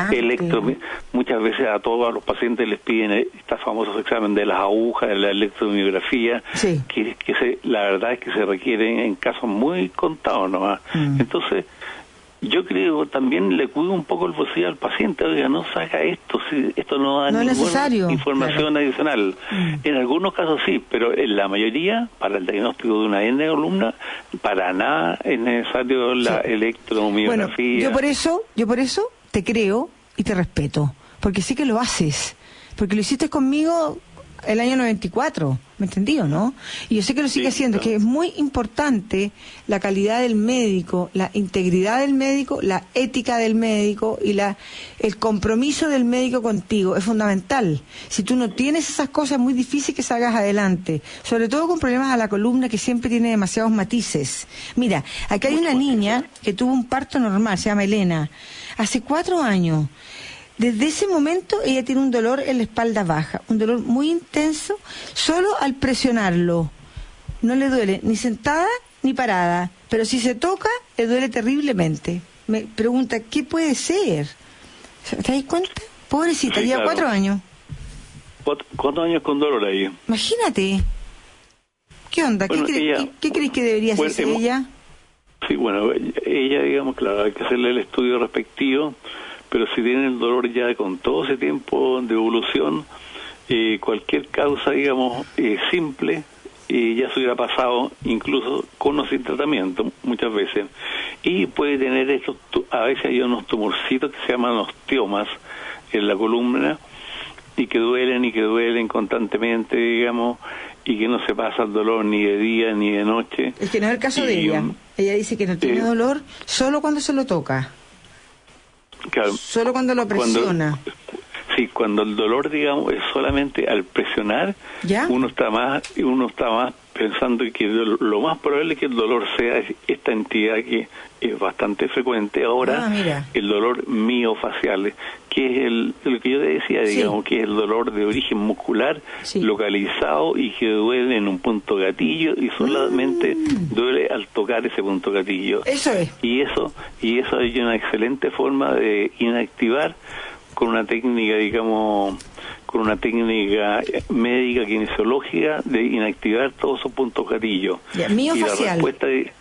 muchas veces a todos los pacientes les piden este famosos examen de las agujas, de la electromiografía, sí, la verdad es que se requieren en casos muy contados nomás. Entonces, yo creo también le cuido un poco el bolsillo al paciente. Oiga, no saca esto, si esto no da ninguna información adicional. En algunos casos sí, pero en la mayoría, para el diagnóstico de una hernia de columna, para nada es necesario la electromiografía. Bueno, yo por eso te creo y te respeto, porque sí que lo haces, porque lo hiciste conmigo el año 94, ¿me entendí o no? Y yo sé que lo sigue haciendo, que es muy importante la calidad del médico, la integridad del médico, la ética del médico y el compromiso del médico contigo, es fundamental. Si tú no tienes esas cosas, es muy difícil que salgas adelante, sobre todo con problemas a la columna que siempre tiene demasiados matices. Mira, acá hay una niña que tuvo un parto normal, se llama Elena, hace 4 años. Desde ese momento ella tiene un dolor en la espalda baja, un dolor muy intenso, solo al presionarlo. No le duele ni sentada ni parada, pero si se toca le duele terriblemente. Me pregunta, ¿qué puede ser? ¿Te das cuenta? Pobrecita, sí, lleva 4 años. 4 años con dolor ahí. Imagínate. ¿Qué onda? Bueno, ¿Qué crees que debería hacerse ella? Sí, bueno, ella, digamos, claro, hay que hacerle el estudio respectivo. Pero si tiene el dolor ya con todo ese tiempo de evolución, cualquier causa, digamos, simple, ya se hubiera pasado incluso con o sin tratamiento muchas veces. Y puede tener a veces hay unos tumorcitos que se llaman osteomas en la columna y que duelen constantemente, digamos, y que no se pasa el dolor ni de día ni de noche. Es que no es el caso de ella. Ella dice que no tiene dolor solo cuando se lo toca. Claro, solo cuando lo presiona. Cuando el dolor, digamos, es solamente al presionar, ¿ya? uno está más pensando que lo más probable es que el dolor sea esta entidad que es bastante frecuente ahora, el dolor miofacial, que es lo que yo te decía, digamos, que es el dolor de origen muscular, localizado y que duele en un punto gatillo y solamente duele al tocar ese punto gatillo. Eso es. Y eso es una excelente forma de inactivar con una técnica, digamos, con una técnica médica, kinesiológica, de inactivar todos esos puntos gatillos. Miofacial. Y la respuesta de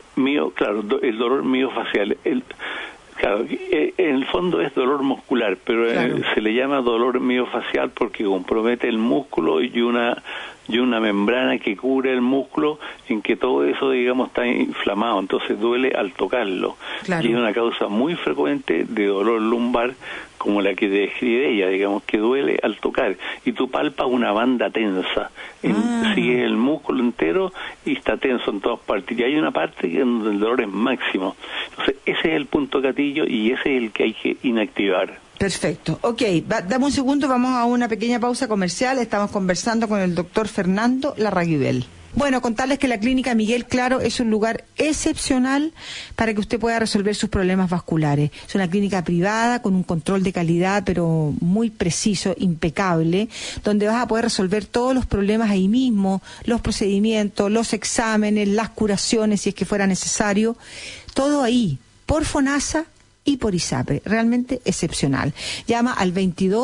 el dolor miofacial. Claro, en el fondo es dolor muscular, pero se le llama dolor miofacial porque compromete el músculo y una membrana que cubre el músculo en que todo eso, digamos, está inflamado, entonces duele al tocarlo. Y es una causa muy frecuente de dolor lumbar como la que describe ella, digamos, que duele al tocar y tú palpas una banda tensa, sigue el músculo entero y está tenso en todas partes y hay una parte donde el dolor es máximo. Entonces ese es el punto gatillo y ese es el que hay que inactivar. Perfecto. Ok, dame un segundo, vamos a una pequeña pausa comercial. Estamos conversando con el doctor Fernando Larraguibel. Bueno, contarles que la clínica Miguel Claro es un lugar excepcional para que usted pueda resolver sus problemas vasculares. Es una clínica privada con un control de calidad, pero muy preciso, impecable, donde vas a poder resolver todos los problemas ahí mismo, los procedimientos, los exámenes, las curaciones, si es que fuera necesario. Todo ahí, por FONASA y por ISAPRE, realmente excepcional. Llama al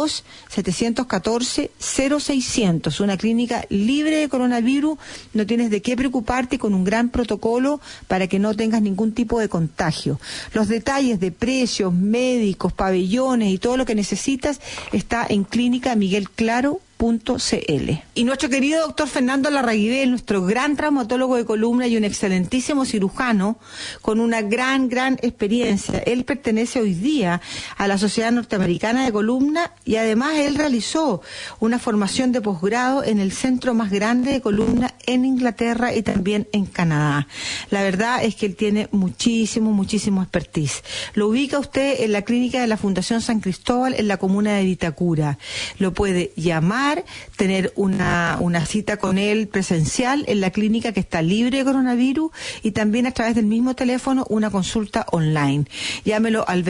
22-714-0600, una clínica libre de coronavirus, no tienes de qué preocuparte, con un gran protocolo para que no tengas ningún tipo de contagio. Los detalles de precios, médicos, pabellones y todo lo que necesitas está en Clínica Miguel Claro. Y nuestro querido doctor Fernando Larraguibel, nuestro gran traumatólogo de columna y un excelentísimo cirujano con una gran experiencia. Él pertenece hoy día a la Sociedad Norteamericana de Columna y además él realizó una formación de posgrado en el centro más grande de columna en Inglaterra y también en Canadá. La verdad es que él tiene muchísimo expertise. Lo ubica usted en la clínica de la Fundación San Cristóbal en la comuna de Vitacura. Lo puede llamar llamar, tener una cita con él presencial en la clínica que está libre de coronavirus y también a través del mismo teléfono una consulta online. Llámelo al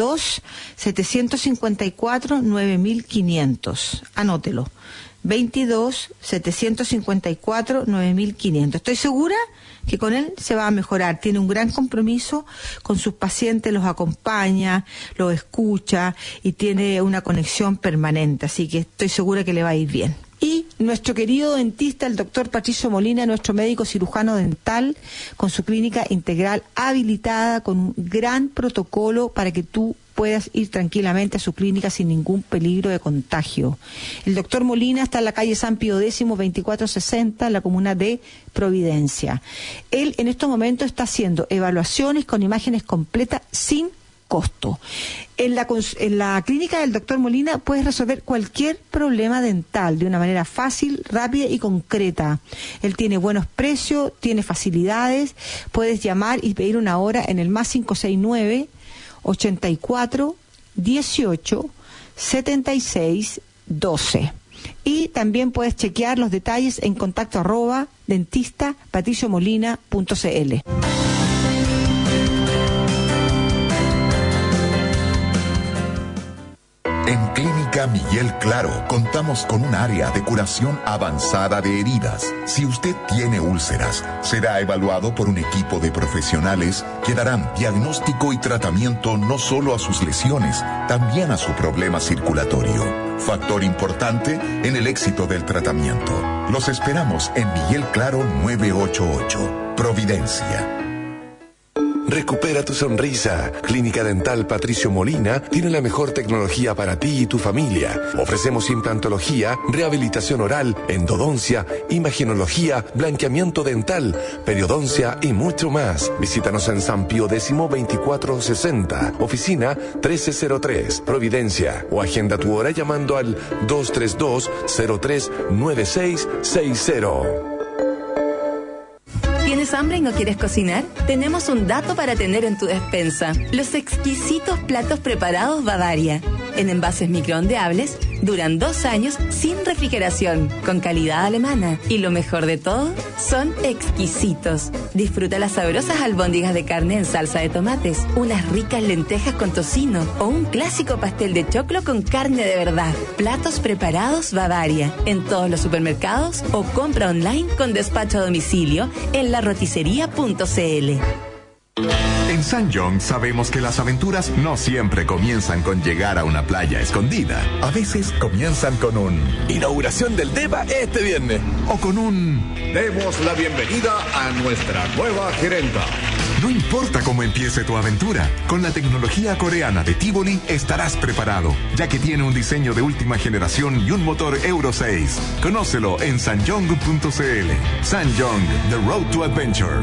22-754-9500. Anótelo. 22-754-9500. Estoy segura que con él se va a mejorar. Tiene un gran compromiso con sus pacientes, los acompaña, los escucha y tiene una conexión permanente. Así que estoy segura que le va a ir bien. Y nuestro querido dentista, el doctor Patricio Molina, nuestro médico cirujano dental, con su clínica integral habilitada, con un gran protocolo para que tú puedas ir tranquilamente a su clínica sin ningún peligro de contagio. El doctor Molina está en la calle San Pío X, 2460, en la comuna de Providencia. Él en estos momentos está haciendo evaluaciones con imágenes completas sin costo. En la clínica del doctor Molina puedes resolver cualquier problema dental de una manera fácil, rápida y concreta. Él tiene buenos precios, tiene facilidades, puedes llamar y pedir una hora en el más 569 84 18 76 12. Y también puedes chequear los detalles en contacto @dentistapatriciomolina.cl. En Clínica Miguel Claro contamos con un área de curación avanzada de heridas. Si usted tiene úlceras, será evaluado por un equipo de profesionales que darán diagnóstico y tratamiento no solo a sus lesiones, también a su problema circulatorio. Factor importante en el éxito del tratamiento. Los esperamos en Miguel Claro 988, Providencia. Recupera tu sonrisa. Clínica Dental Patricio Molina tiene la mejor tecnología para ti y tu familia. Ofrecemos implantología, rehabilitación oral, endodoncia, imagenología, blanqueamiento dental, periodoncia y mucho más. Visítanos en San Pío X 2460, oficina 1303, Providencia, o agenda tu hora llamando al 232-039660. ¿Tienes hambre y no quieres cocinar? Tenemos un dato para tener en tu despensa. Los exquisitos platos preparados Bavaria. En envases microondeables, duran 2 años sin refrigeración, con calidad alemana. Y lo mejor de todo, son exquisitos. Disfruta las sabrosas albóndigas de carne en salsa de tomates, unas ricas lentejas con tocino o un clásico pastel de choclo con carne de verdad. Platos preparados Bavaria. En todos los supermercados o compra online con despacho a domicilio en laroticería.cl. En San John sabemos que las aventuras no siempre comienzan con llegar a una playa escondida. A veces comienzan con un inauguración del DEPA este viernes. O con un demos la bienvenida a nuestra nueva gerenta. No importa cómo empiece tu aventura, con la tecnología coreana de Tivoli estarás preparado, ya que tiene un diseño de última generación y un motor Euro 6. Conócelo en sanjong.cl. Sanjong, The Road to Adventure.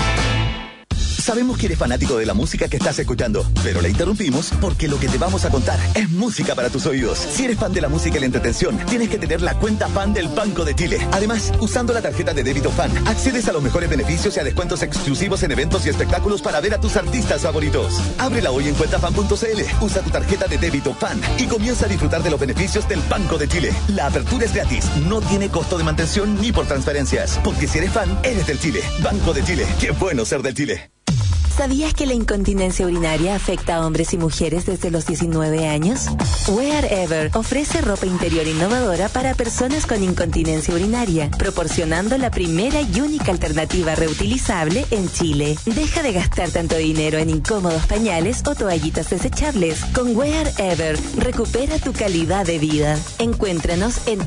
Sabemos que eres fanático de la música que estás escuchando, pero la interrumpimos porque lo que te vamos a contar es música para tus oídos. Si eres fan de la música y la entretención, tienes que tener la cuenta fan del Banco de Chile. Además, usando la tarjeta de débito fan, accedes a los mejores beneficios y a descuentos exclusivos en eventos y espectáculos para ver a tus artistas favoritos. Ábrela hoy en cuentafan.cl, usa tu tarjeta de débito fan y comienza a disfrutar de los beneficios del Banco de Chile. La apertura es gratis, no tiene costo de mantención ni por transferencias, porque si eres fan, eres del Chile. Banco de Chile, qué bueno ser del Chile. ¿Sabías que la incontinencia urinaria afecta a hombres y mujeres desde los 19 años? Wherever ofrece ropa interior innovadora para personas con incontinencia urinaria, proporcionando la primera y única alternativa reutilizable en Chile. Deja de gastar tanto dinero en incómodos pañales o toallitas desechables. Con Wherever, recupera tu calidad de vida. Encuéntranos en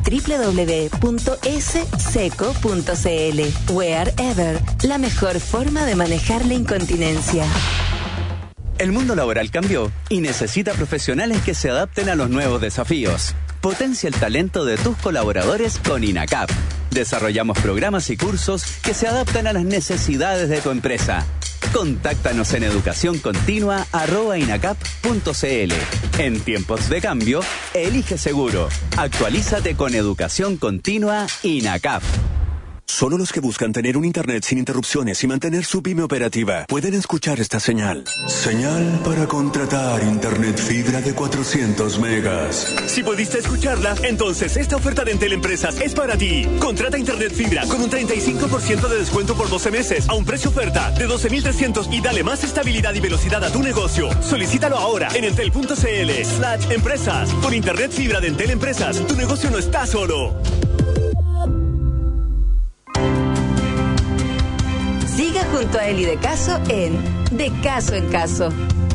www.sseco.cl. Wherever, la mejor forma de manejar la incontinencia. El mundo laboral cambió y necesita profesionales que se adapten a los nuevos desafíos. Potencia el talento de tus colaboradores con INACAP. Desarrollamos programas y cursos que se adaptan a las necesidades de tu empresa. Contáctanos en educacioncontinua@inacap.cl. En tiempos de cambio, elige seguro. Actualízate con Educación Continua INACAP. Solo los que buscan tener un internet sin interrupciones y mantener su pyme operativa pueden escuchar esta señal. Señal para contratar internet fibra de 400 megas. Si pudiste escucharla, entonces esta oferta de Entel Empresas es para ti. Contrata internet fibra con un 35% de descuento por 12 meses a un precio oferta de 12.300 y dale más estabilidad y velocidad a tu negocio. Solicítalo ahora en entel.cl/empresas. Con internet fibra de Entel Empresas, tu negocio no está solo. Siga junto a Eli de Caso en De Caso en Caso.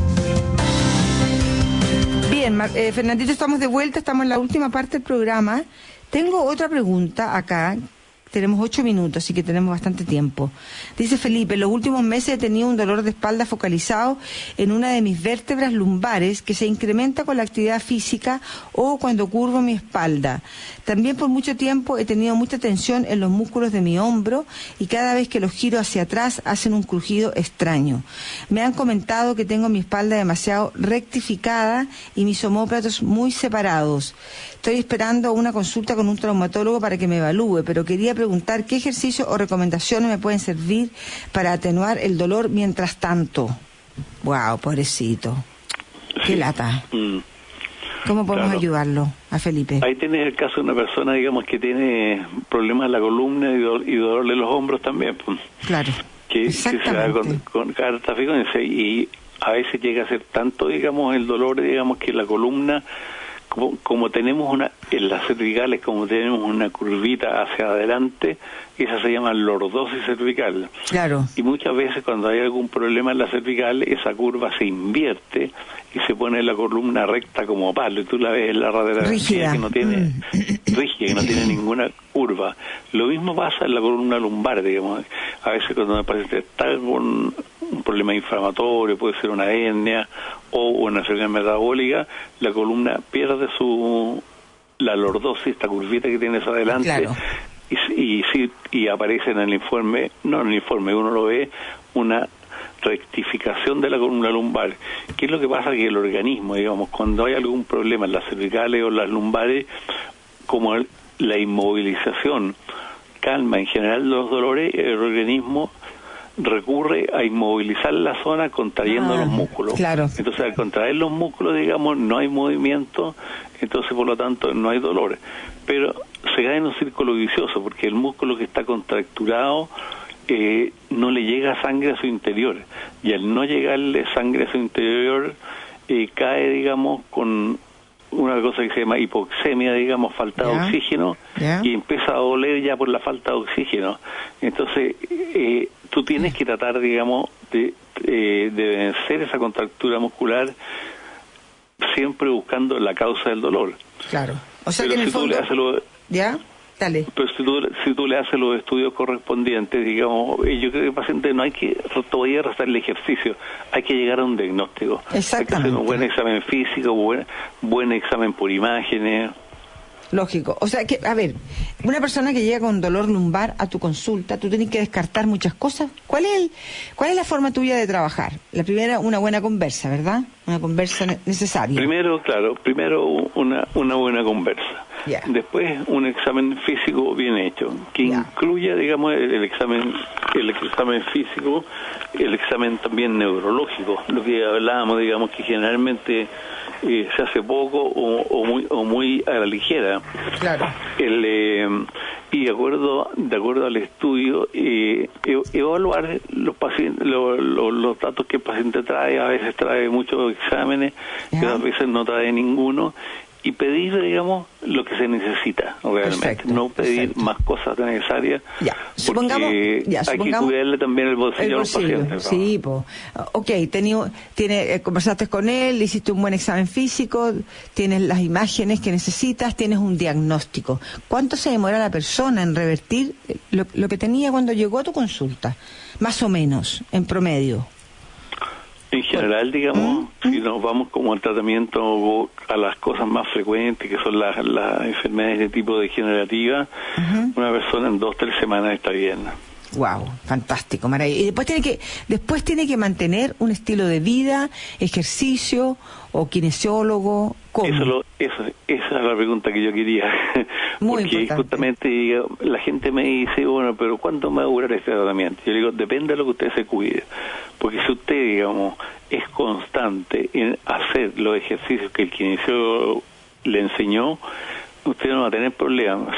Bien, Fernandito, estamos de vuelta, estamos en la última parte del programa. Tengo otra pregunta acá. Tenemos 8 minutos, así que tenemos bastante tiempo. Dice Felipe, en los últimos meses he tenido un dolor de espalda focalizado en una de mis vértebras lumbares que se incrementa con la actividad física o cuando curvo mi espalda. También por mucho tiempo he tenido mucha tensión en los músculos de mi hombro y cada vez que los giro hacia atrás hacen un crujido extraño. Me han comentado que tengo mi espalda demasiado rectificada y mis omóplatos muy separados. Estoy esperando una consulta con un traumatólogo para que me evalúe, pero quería preguntar qué ejercicios o recomendaciones me pueden servir para atenuar el dolor mientras tanto. Wow, pobrecito. Qué lata. ¿Cómo podemos ayudarlo a Felipe? Ahí tienes el caso de una persona, digamos, que tiene problemas en la columna y dolor de los hombros también. Claro. Que se da con harta frecuencia y a veces llega a ser tanto, digamos, el dolor, digamos, que la columna, como tenemos en las cervicales, como tenemos una curvita hacia adelante, esa se llama lordosis cervical. Claro. Y muchas veces cuando hay algún problema en la cervical, esa curva se invierte y se pone la columna recta como palo, y tú la ves en la radiografía que no tiene rígida, que no tiene ninguna curva. Lo mismo pasa en la columna lumbar, digamos. A veces cuando el paciente está con un problema inflamatorio, puede ser una hernia o una enfermedad metabólica, la columna pierde la lordosis, esta curvita que tienes adelante. Claro. Y aparece en el informe, uno lo ve, una rectificación de la columna lumbar. ¿Qué es lo que pasa? Que el organismo, digamos, cuando hay algún problema en las cervicales o las lumbares, como la inmovilización calma en general los dolores, el organismo recurre a inmovilizar la zona contrayendo los músculos. Claro. Entonces, al contraer los músculos, digamos, no hay movimiento, entonces por lo tanto no hay dolor. Pero se cae en un círculo vicioso, porque el músculo que está contracturado no le llega sangre a su interior, y al no llegarle sangre a su interior cae, digamos, con una cosa que se llama hipoxemia, digamos, falta de oxígeno, y empieza a doler ya por la falta de oxígeno. Entonces tú tienes que tratar, digamos, de vencer esa contractura muscular, siempre buscando la causa del dolor. Claro. O sea, pero que en el fondo... ¿Ya? Dale. Pero si tú le haces los estudios correspondientes, digamos, yo creo que el paciente no hay que todavía restarle ejercicio, hay que llegar a un diagnóstico. Exactamente. Hay que hacer un buen examen físico, buen examen por imágenes. Lógico. O sea que, a ver, una persona que llega con dolor lumbar a tu consulta, tú tienes que descartar muchas cosas. ¿Cuál es la forma tuya de trabajar? La primera, una buena conversa, ¿verdad? Una conversa necesaria. Primero una buena conversa. Yeah. Después un examen físico bien hecho, que incluya, digamos, el examen físico, el examen también neurológico, lo que hablábamos, digamos, que generalmente se hace poco o muy a la ligera. Claro. Y de acuerdo al estudio, evaluar los pacientes, los datos que el paciente trae. A veces trae muchos exámenes, otras veces no trae ninguno, y pedir, digamos, lo que se necesita realmente. Perfecto, no pedir más cosas necesarias, porque hay que cuidarle también el bolsillo a los pacientes, ¿no? Sí, conversaste con él, hiciste un buen examen físico, tienes las imágenes que necesitas, tienes un diagnóstico. ¿Cuánto se demora la persona en revertir lo que tenía cuando llegó a tu consulta? Más o menos, en promedio. En general, digamos, si nos vamos como al tratamiento a las cosas más frecuentes, que son las enfermedades de tipo degenerativa, una persona en 2-3 semanas está bien. Wow, fantástico, maravilloso. Y después tiene que mantener un estilo de vida, ejercicio o kinesiólogo. ¿Cómo? Esa es la pregunta que yo quería. Muy porque importante. justamente la gente me dice, bueno, pero ¿cuánto me va a durar este tratamiento? Yo le digo, depende de lo que usted se cuide. Porque si usted, digamos, es constante en hacer los ejercicios que el kinesiólogo le enseñó, usted no va a tener problemas.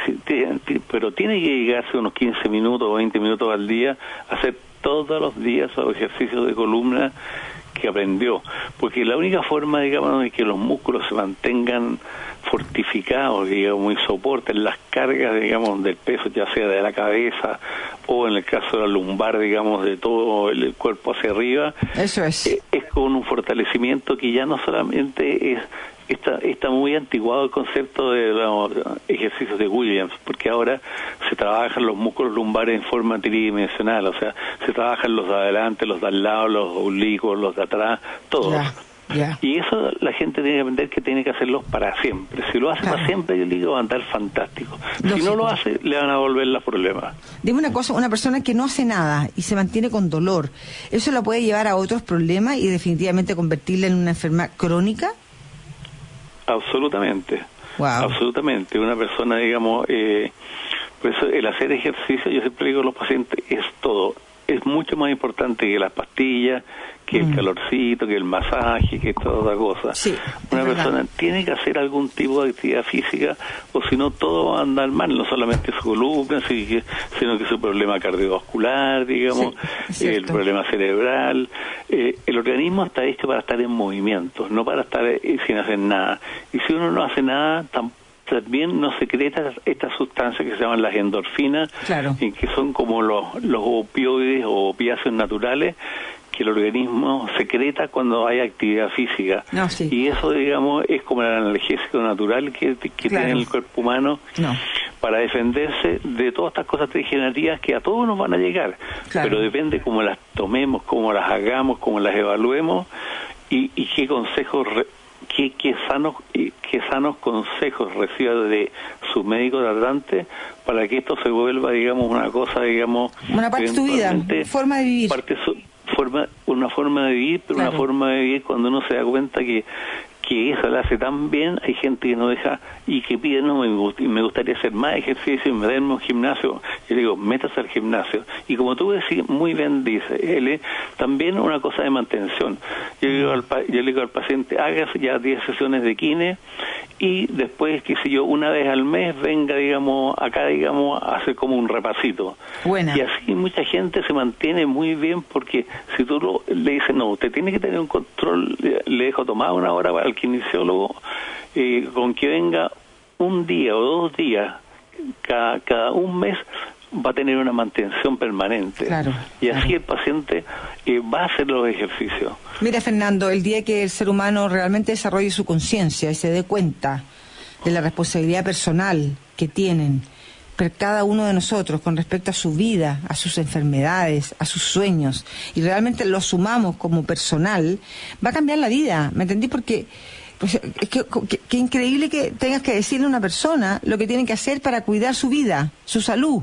Pero tiene que llegarse unos 15 minutos o 20 minutos al día a hacer todos los días los ejercicios de columna que aprendió, porque la única forma, digamos, de que los músculos se mantengan fortificados, digamos, y soporten las cargas, digamos, del peso, ya sea de la cabeza o en el caso de la lumbar, digamos, de todo el cuerpo hacia arriba, eso es con un fortalecimiento que ya no solamente está muy antiguado el concepto de los ejercicios de Williams, porque ahora se trabajan los músculos lumbares en forma tridimensional, o sea, se trabajan los de adelante, los de al lado, los oblicuos, los de atrás, todos. Ya. Y eso la gente tiene que aprender que tiene que hacerlo para siempre. Si lo hace para siempre, yo digo, va a andar fantástico. Si no lo hace, le van a volver los problemas. Dime una cosa, una persona que no hace nada y se mantiene con dolor, ¿eso la puede llevar a otros problemas y definitivamente convertirla en una enfermedad crónica? Absolutamente. Wow. Absolutamente. Una persona, digamos, por eso el hacer ejercicio, yo siempre digo a los pacientes, es todo. Es mucho más importante que las pastillas, que el calorcito, que el masaje, que toda otra cosa. Sí, una persona tiene que hacer algún tipo de actividad física, o si no todo va a andar mal, no solamente su columna, sino que su problema cardiovascular, digamos, el problema cerebral. El organismo está hecho para estar en movimiento, no para estar sin hacer nada. Y si uno no hace nada, también no secreta estas sustancias que se llaman las endorfinas, y que son como los opioides o opiáceos naturales que el organismo secreta cuando hay actividad física. Y eso, digamos, es como el analgésico natural que tiene el cuerpo humano para defenderse de todas estas cosas degenerativas que a todos nos van a llegar. Pero depende cómo las tomemos, cómo las hagamos, cómo las evaluemos y qué consejos qué sanos consejos reciba de su médico tratante para que esto se vuelva, digamos, una cosa, digamos, una parte de tu vida, forma de vivir. Una forma de vivir, pero una forma de vivir cuando uno se da cuenta que eso le hace tan bien. Hay gente que no deja y que pide, no, me gustaría hacer más ejercicio y meterme a un gimnasio. Yo digo, métase al gimnasio. Y como tú decís, muy bien dice él, también una cosa de mantención. Yo le digo al paciente, hágase ya 10 sesiones de kine y después, qué sé yo, una vez al mes venga, digamos, acá, digamos, a hacer como un repasito. Buena. Y así mucha gente se mantiene muy bien, porque si tú le dices, no, usted tiene que tener un control, le dejo tomar una hora para el kinesiólogo, con que venga un día o 2 días cada un mes, va a tener una mantención permanente. Y así el paciente va a hacer los ejercicios. Mira, Fernando, el día que el ser humano realmente desarrolle su conciencia y se dé cuenta de la responsabilidad personal que tienen cada uno de nosotros con respecto a su vida, a sus enfermedades, a sus sueños, y realmente lo sumamos como personal, va a cambiar la vida, ¿me entendí? Porque pues, es que increíble que tengas que decirle a una persona lo que tiene que hacer para cuidar su vida, su salud.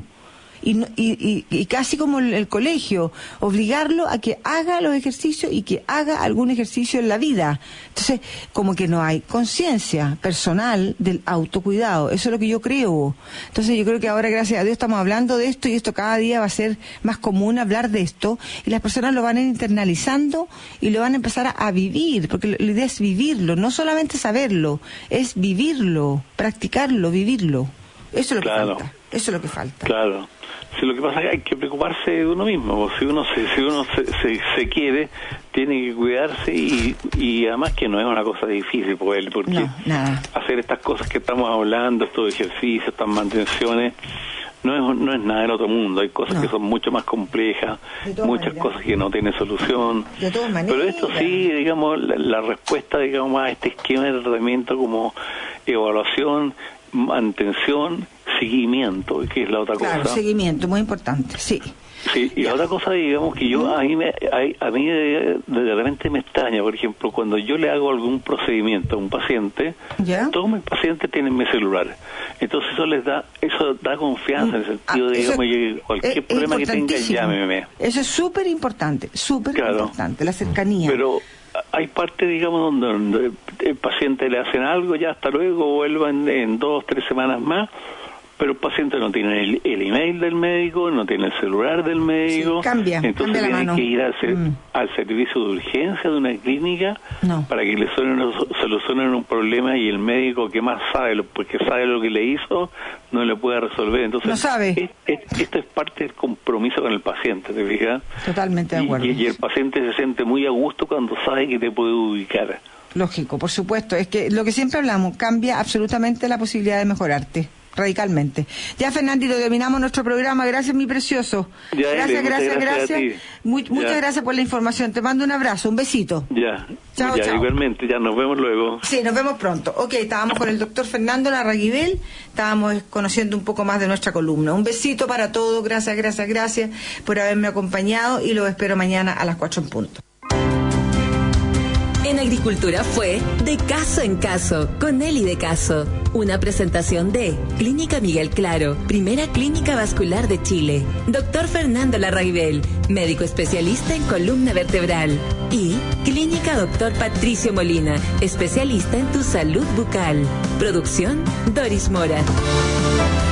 Y casi como el colegio, obligarlo a que haga los ejercicios y que haga algún ejercicio en la vida. Entonces, como que no hay conciencia personal del autocuidado. Eso es lo que yo creo. Entonces, yo creo que ahora, gracias a Dios, estamos hablando de esto, y esto cada día va a ser más común hablar de esto, y las personas lo van a ir internalizando y lo van a empezar a vivir, porque la idea es vivirlo, no solamente saberlo, es vivirlo, practicarlo, vivirlo. Eso es lo que falta. Eso es lo que falta. Claro. Si lo que pasa es que hay que preocuparse de uno mismo. Si uno se quiere, tiene que cuidarse, y además que no es una cosa difícil por él, porque hacer estas cosas que estamos hablando, estos ejercicios, estas mantenciones, no es nada del otro mundo. Hay cosas que son mucho más complejas, muchas cosas que no tienen solución. De todas maneras. Pero esto sí, digamos, la respuesta, digamos, a este esquema de tratamiento como evaluación, mantención, seguimiento, que es la otra cosa. Claro, seguimiento, muy importante, sí. Sí, y la otra cosa, digamos, que yo a mí de repente me extraña, por ejemplo, cuando yo le hago algún procedimiento a un paciente, todos mis pacientes tienen mi celular. Entonces eso da confianza, en el sentido de, digamos, cualquier problema que tenga, llámeme. Eso es súper importante, importante, la cercanía. hay partes, digamos, donde el paciente le hacen algo, ya hasta luego, vuelvan en 2 o 3 semanas más, pero el paciente no tiene el email del médico, no tiene el celular del médico. Sí, entonces cambia la tiene mano. que ir al servicio de urgencia de una clínica para que le solucionen un problema, y el médico que más sabe, porque sabe lo que le hizo, no le puede resolver. Entonces, no sabe. Esto es parte del compromiso con el paciente, ¿te fijas? Totalmente de acuerdo. Y el paciente se siente muy a gusto cuando sabe que te puede ubicar. Lógico, por supuesto. Es que lo que siempre hablamos, cambia absolutamente la posibilidad de mejorarte. Radicalmente. Ya, Fernandito, terminamos nuestro programa. Gracias, mi precioso. Ya, gracias. Muchas gracias por la información. Te mando un abrazo, un besito. Ya. Chao, chao. Igualmente, ya nos vemos luego. Sí, nos vemos pronto. Ok, estábamos con el doctor Fernando Larraguibel, estábamos conociendo un poco más de nuestra columna. Un besito para todos, gracias por haberme acompañado, y los espero mañana a las 4 en punto. En Agricultura fue De Caso en Caso, con Eli de Caso. Una presentación de Clínica Miguel Claro, primera clínica vascular de Chile. Doctor Fernando Larraguibel, médico especialista en columna vertebral. Y Clínica Doctor Patricio Molina, especialista en tu salud bucal. Producción, Doris Mora.